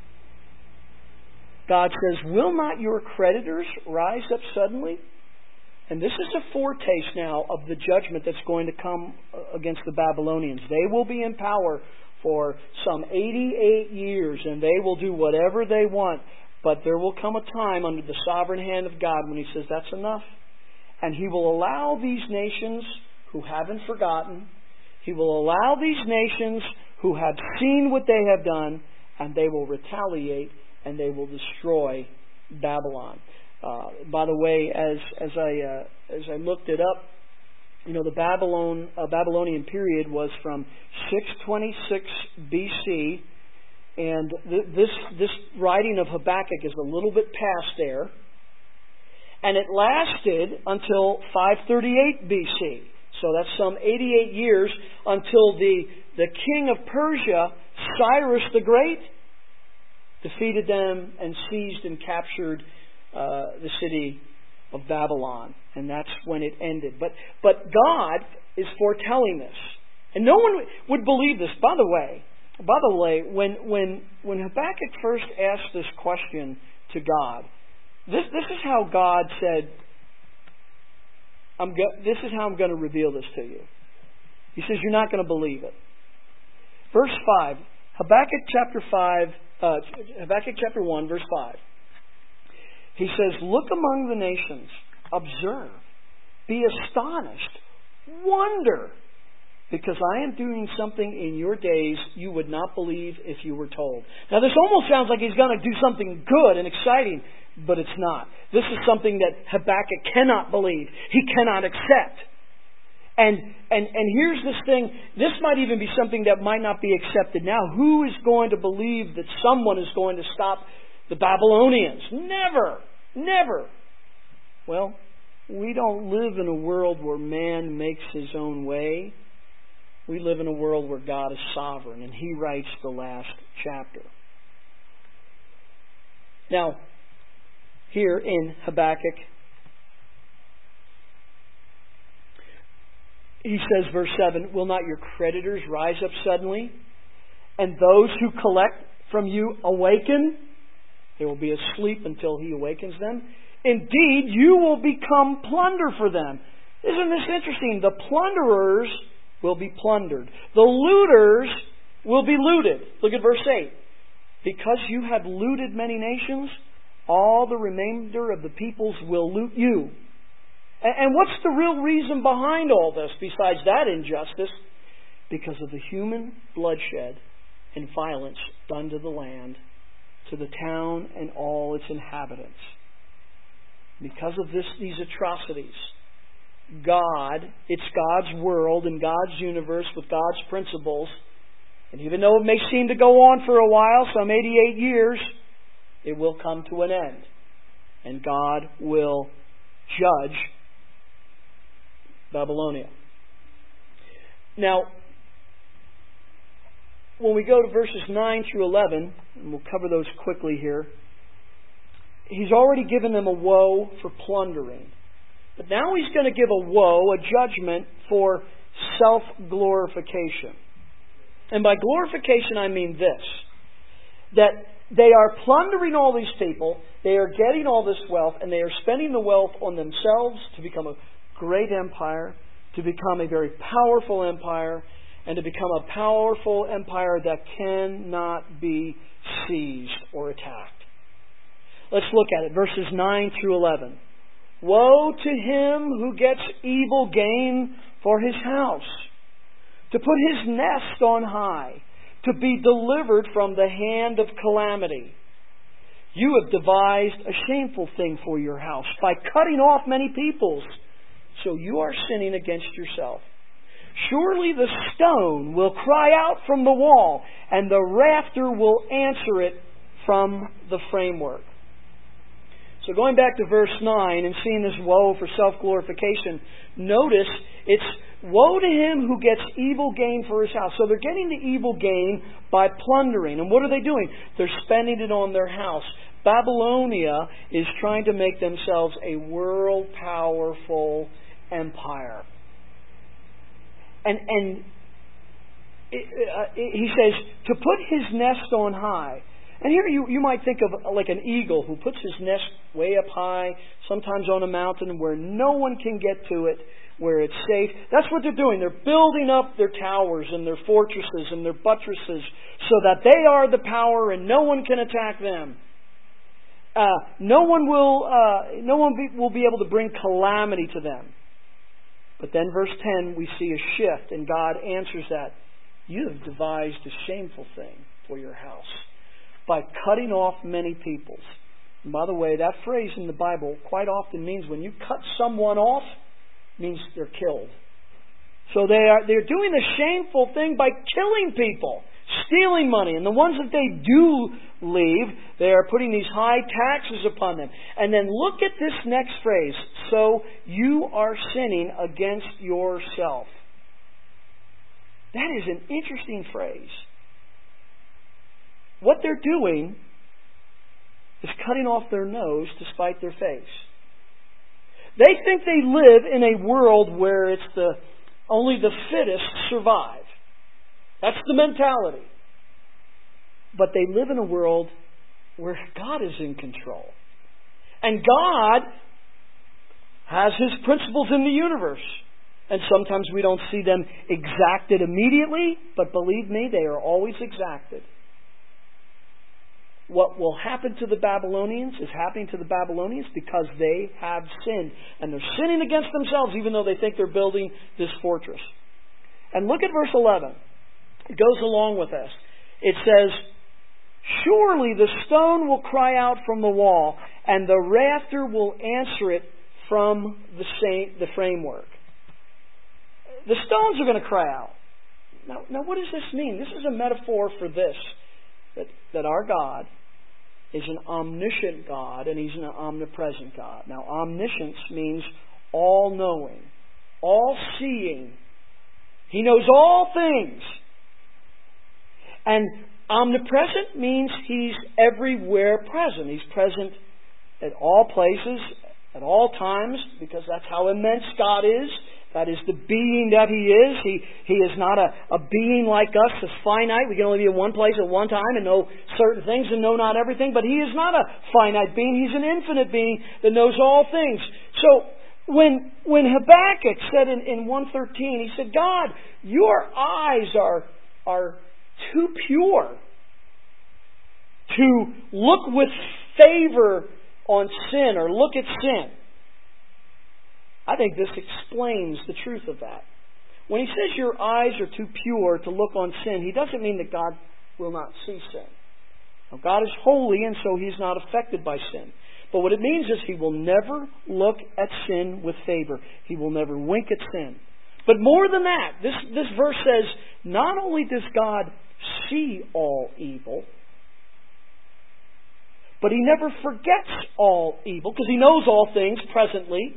[SPEAKER 1] God says, will not your creditors rise up suddenly? And this is a foretaste now of the judgment that's going to come against the Babylonians. They will be in power for some 88 years, and they will do whatever they want. But there will come a time under the sovereign hand of God when He says, that's enough. And He will allow these nations who haven't forgotten, He will allow these nations who have seen what they have done, and they will retaliate and they will destroy Babylon. By the way, as I looked it up, the Babylonian period was from 626 BC And this writing of Habakkuk is a little bit past there. And it lasted until 538 BC. So that's some 88 years until the king of Persia, Cyrus the Great, defeated them and seized and captured the city of Babylon. And that's when it ended. But God is foretelling this. And no one would believe this. By the way, when Habakkuk first asked this question to God, this is how God said, this is how I'm going to reveal this to you. He says, you're not going to believe it. Verse 5, Habakkuk chapter 1, verse 5. He says, look among the nations, observe, be astonished, wonder, because I am doing something in your days you would not believe if you were told. Now this almost sounds like he's going to do something good and exciting, but it's not. This is something that Habakkuk cannot believe. He cannot accept. And here's this thing, this might even be something that might not be accepted now. Who is going to believe that someone is going to stop the Babylonians? Never. Never. Well, we don't live in a world where man makes his own way. We live in a world where God is sovereign, and He writes the last chapter. Now, here in Habakkuk, he says, verse 7, will not your creditors rise up suddenly, and those who collect from you awaken? They will be asleep until He awakens them. Indeed, you will become plunder for them. Isn't this interesting? The plunderers will be plundered. The looters will be looted. Look at verse 8. Because you have looted many nations, all the remainder of the peoples will loot you. And what's the real reason behind all this besides that injustice? Because of the human bloodshed and violence done to the land, to the town and all its inhabitants. Because of these atrocities, it's God's world and God's universe with God's principles. And even though it may seem to go on for a while, some 88 years, it will come to an end. And God will judge Babylonia. Now, when we go to verses 9 through 11, and we'll cover those quickly here, He's already given them a woe for plundering. But now He's going to give a woe, a judgment for self-glorification. And by glorification I mean this, that they are plundering all these people, they are getting all this wealth, and they are spending the wealth on themselves to become a great empire, to become a very powerful empire, and to become a powerful empire that cannot be seized or attacked. Let's look at it. Verses 9 through 11. Woe to him who gets evil gain for his house, to put his nest on high, to be delivered from the hand of calamity. You have devised a shameful thing for your house by cutting off many peoples. So you are sinning against yourself. Surely the stone will cry out from the wall, and the rafter will answer it from the framework. So going back to verse 9 and seeing this woe for self-glorification, notice it's woe to him who gets evil gain for his house. So they're getting the evil gain by plundering. And what are they doing? They're spending it on their house. Babylonia is trying to make themselves a world powerful empire. And he says, to put his nest on high. And here you might think of like an eagle who puts his nest way up high, sometimes on a mountain where no one can get to it, where it's safe. That's what they're doing. They're building up their towers and their fortresses and their buttresses so that they are the power and no one can attack them. No one will be able to bring calamity to them. But then verse 10, we see a shift, and God answers that. You have devised a shameful thing for your house by cutting off many peoples. And by the way, that phrase in the Bible quite often means when you cut someone off, means they're killed. So they're doing the shameful thing by killing people. stealing money. And the ones that they do leave, they are putting these high taxes upon them. And then look at this next phrase. So you are sinning against yourself. That is an interesting phrase. What they're doing is cutting off their nose to spite their face. They think they live in a world where it's only the fittest survive. That's the mentality. But they live in a world where God is in control. And God has His principles in the universe. And sometimes we don't see them exacted immediately, but believe me, they are always exacted. What will happen to the Babylonians is happening to the Babylonians because they have sinned. And they're sinning against themselves even though they think they're building this fortress. And look at verse 11. It goes along with this. It says, surely the stone will cry out from the wall, and the rafter will answer it from the framework. The stones are going to cry out. Now what does this mean? This is a metaphor for this. That our God is an omniscient God and He's an omnipresent God. Now, omniscience means all-knowing, all-seeing. He knows all things. And omnipresent means He's everywhere present. He's present at all places, at all times, because that's how immense God is. That is the being that He is. He is not a being like us that's finite. We can only be in one place at one time and know certain things and know not everything. But He is not a finite being. He's an infinite being that knows all things. So when Habakkuk said in 1:13, he said, God, your eyes are too pure to look with favor on sin or look at sin. I think this explains the truth of that. When he says your eyes are too pure to look on sin, he doesn't mean that God will not see sin. Now, God is holy, and so He's not affected by sin. But what it means is He will never look at sin with favor. He will never wink at sin. But more than that, this verse says, not only does God see all evil, but He never forgets all evil, because He knows all things presently.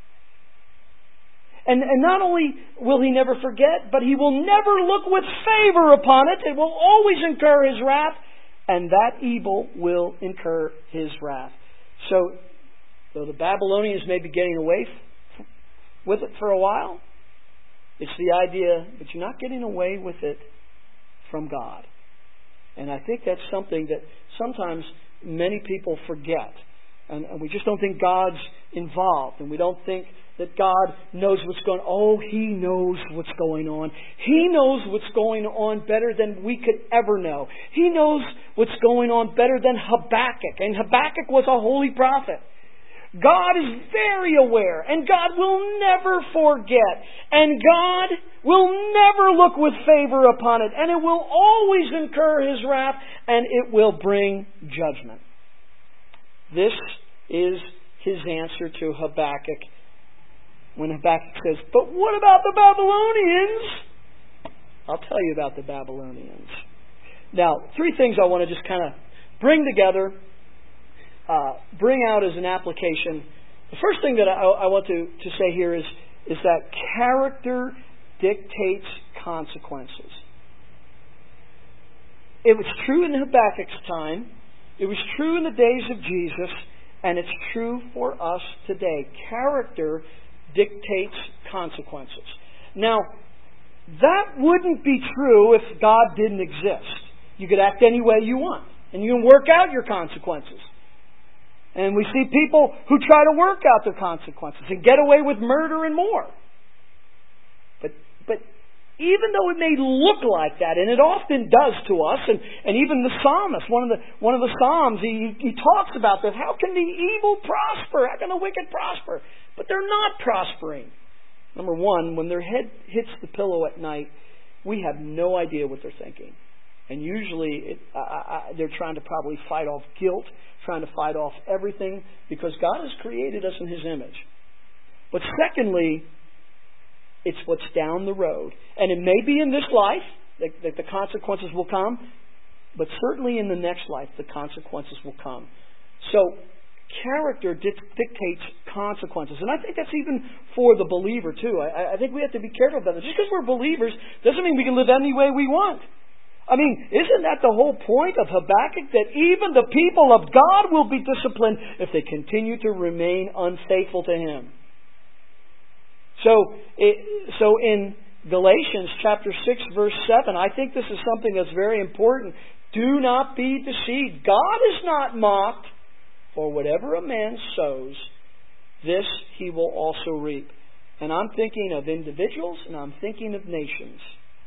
[SPEAKER 1] And not only will He never forget, but He will never look with favor upon it. It will always incur His wrath, and that evil will incur His wrath. So, though the Babylonians may be getting away with it for a while, it's the idea that you're not getting away with it from God. And I think that's something that sometimes many people forget. And we just don't think God's involved. And we don't think that God knows what's going on. Oh, He knows what's going on. He knows what's going on better than we could ever know. He knows what's going on better than Habakkuk. And Habakkuk was a holy prophet. God is very aware. And God will never forget. And God will never look with favor upon it. And it will always incur His wrath. And it will bring judgment. This is his answer to Habakkuk. When Habakkuk says, but what about the Babylonians? I'll tell you about the Babylonians. Now, three things I want to just kind of bring together, bring out as an application. The first thing that I want to say here is that character dictates consequences. It was true in Habakkuk's time. It was true in the days of Jesus. And it's true for us today. Character dictates consequences. Now, that wouldn't be true if God didn't exist. You could act any way you want. And you can work out your consequences. And we see people who try to work out their consequences and get away with murder and more. But even though it may look like that, and it often does to us, and even the psalmist, one of the psalms, he talks about this. How can the evil prosper? How can the wicked prosper? But they're not prospering. Number one, when their head hits the pillow at night, we have no idea what they're thinking. And usually they're trying to probably fight off guilt, trying to fight off everything, because God has created us in His image. But secondly, it's what's down the road. And it may be in this life, that the consequences will come. But certainly in the next life, the consequences will come. So, character dictates consequences. And I think that's even for the believer too. I think we have to be careful about that. Just because we're believers doesn't mean we can live any way we want. I mean, isn't that the whole point of Habakkuk? That even the people of God will be disciplined if they continue to remain unfaithful to Him. So in Galatians chapter 6 verse 7, I think this is something that's very important. Do not be deceived. God is not mocked. For whatever a man sows, this he will also reap. And I'm thinking of individuals and I'm thinking of nations.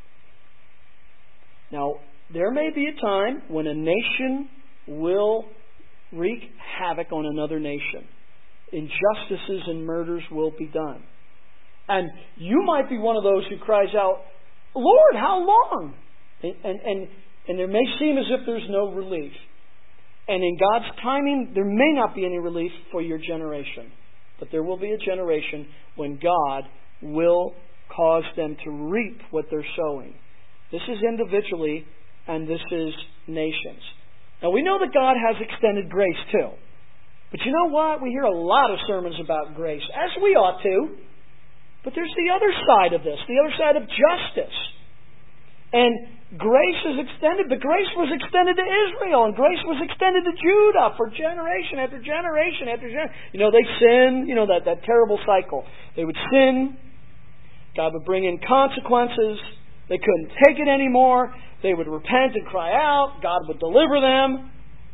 [SPEAKER 1] Now, there may be a time when a nation will wreak havoc on another nation. Injustices and murders will be done. And you might be one of those who cries out, Lord, how long? And there may seem as if there's no relief. And in God's timing, there may not be any relief for your generation. But there will be a generation when God will cause them to reap what they're sowing. This is individually, and this is nations. Now we know that God has extended grace too. But you know what? We hear a lot of sermons about grace, as we ought to. But there's the other side of this, the other side of justice. And grace is extended, but grace was extended to Israel, and grace was extended to Judah for generation after generation after generation. You know, they sinned, that terrible cycle. They would sin, God would bring in consequences, they couldn't take it anymore, they would repent and cry out, God would deliver them,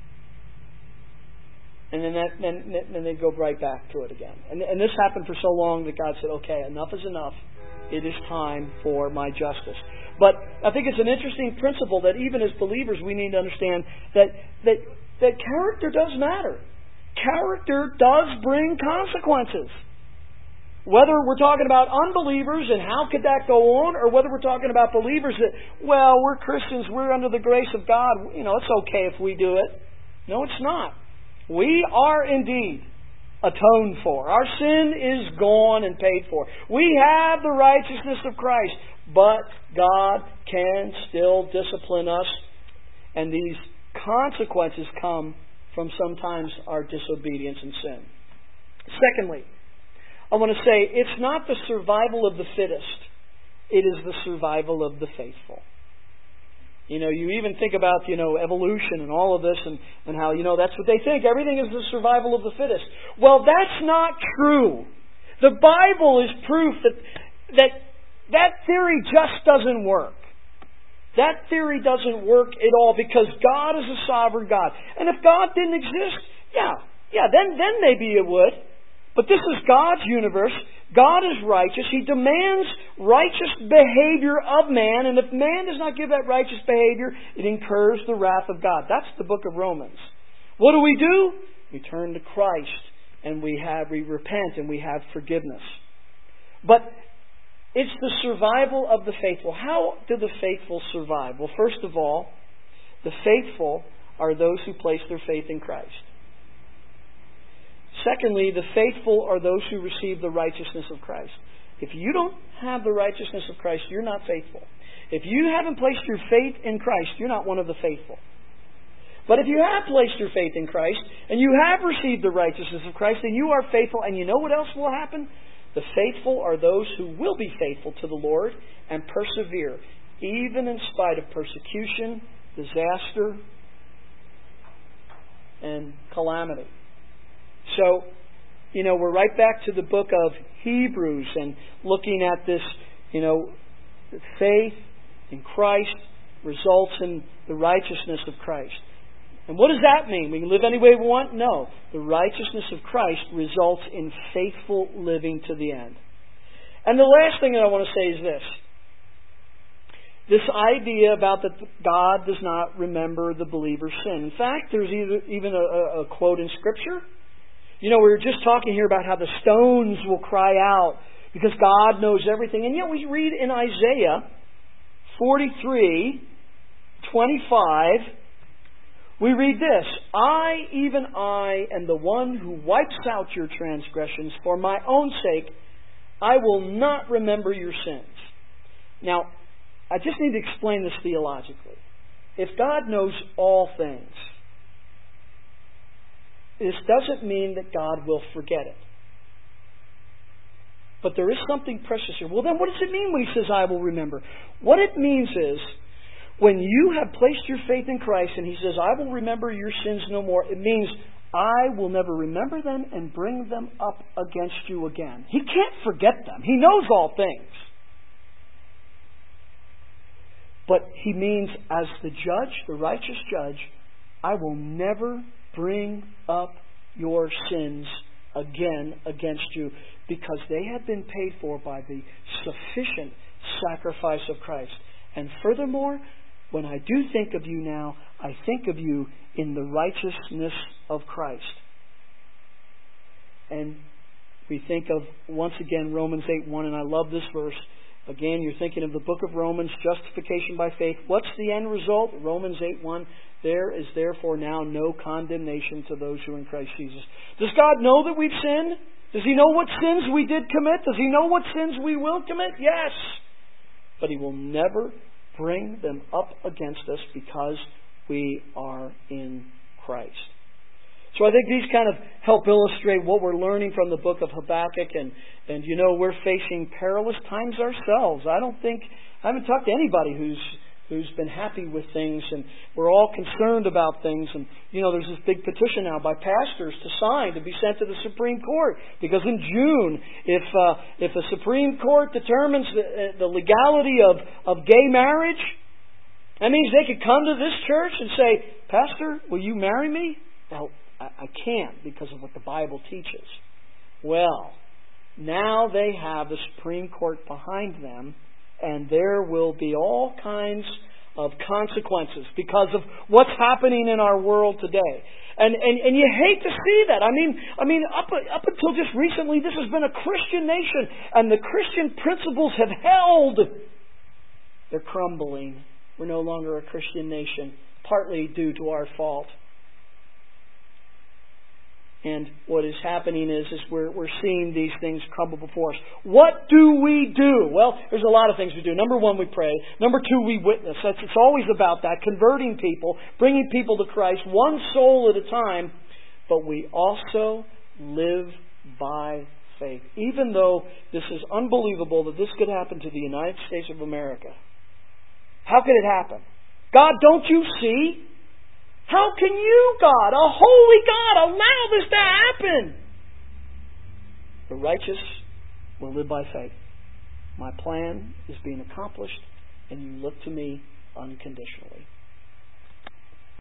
[SPEAKER 1] and then they'd go right back to it again. And this happened for so long that God said, okay, enough is enough. It is time for my justice. But I think it's an interesting principle that even as believers we need to understand that character does matter. Character does bring consequences. Whether we're talking about unbelievers and how could that go on, or whether we're talking about believers that, well, we're Christians, we're under the grace of God, it's okay if we do it. No, it's not. We are indeed atoned for. Our sin is gone and paid for. We have the righteousness of Christ. But God can still discipline us, and these consequences come from sometimes our disobedience and sin. Secondly, I want to say it's not the survival of the fittest, it is the survival of the faithful. You even think about, evolution and all of this and how, that's what they think. Everything is the survival of the fittest. Well, that's not true. The Bible is proof that theory just doesn't work. That theory doesn't work at all because God is a sovereign God. And if God didn't exist, then maybe it would. But this is God's universe. God is righteous. He demands righteous behavior of man. And if man does not give that righteous behavior, it incurs the wrath of God. That's the book of Romans. What do? We turn to Christ and we repent and we have forgiveness. But it's the survival of the faithful. How do the faithful survive? Well, first of all, the faithful are those who place their faith in Christ. Secondly, the faithful are those who receive the righteousness of Christ. If you don't have the righteousness of Christ, you're not faithful. If you haven't placed your faith in Christ, you're not one of the faithful. But if you have placed your faith in Christ, and you have received the righteousness of Christ, then you are faithful, and you know what else will happen? The faithful are those who will be faithful to the Lord and persevere, even in spite of persecution, disaster, and calamity. So, we're right back to the book of Hebrews and looking at this, faith in Christ results in the righteousness of Christ. And what does that mean? We can live any way we want? No. The righteousness of Christ results in faithful living to the end. And the last thing that I want to say is this. This idea about that God does not remember the believer's sin. In fact, there's even a quote in Scripture. We were just talking here about how the stones will cry out because God knows everything. And yet we read in Isaiah 43:25, we read this, I, even I, am the one who wipes out your transgressions. For my own sake, I will not remember your sins. Now, I just need to explain this theologically. If God knows all things, this doesn't mean that God will forget it. But there is something precious here. Well, then what does it mean when He says, I will remember? What it means is, when you have placed your faith in Christ and He says, I will remember your sins no more, it means I will never remember them and bring them up against you again. He can't forget them. He knows all things. But He means, as the judge, the righteous judge, I will never bring up your sins again against you, because they have been paid for by the sufficient sacrifice of Christ. And furthermore, when I do think of you now, I think of you in the righteousness of Christ. And we think of, once again, Romans 8:1, and I love this verse. Again, you're thinking of the book of Romans, justification by faith. What's the end result? Romans 8:1, there is therefore now no condemnation to those who are in Christ Jesus. Does God know that we've sinned? Does He know what sins we did commit? Does He know what sins we will commit? Yes. But He will never bring them up against us because we are in Christ. So I think these kind of help illustrate what we're learning from the book of Habakkuk. And you know, we're facing perilous times ourselves. I haven't talked to anybody who's been happy with things, and we're all concerned about things. And you know, there's this big petition now by pastors to sign to be sent to the Supreme Court, because in June, if the Supreme Court determines the legality of gay marriage, that means they could come to this church and say, Pastor, will you marry me? Well, I can't because of what the Bible teaches. Well, now they have the Supreme Court behind them, and there will be all kinds of consequences because of what's happening in our world today. And you hate to see that. I mean, up until just recently, this has been a Christian nation, and the Christian principles have held. They're crumbling. We're no longer a Christian nation, partly due to our fault. And what is happening is we're seeing these things crumble before us. What do we do? Well, there's a lot of things we do. Number one, we pray. Number two, we witness. It's always about that, converting people, bringing people to Christ, one soul at a time. But we also live by faith. Even though this is unbelievable that this could happen to the United States of America. How could it happen? God, don't you see? How can you, God, a holy God, allow this to happen? The righteous will live by faith. My plan is being accomplished, and you look to me unconditionally.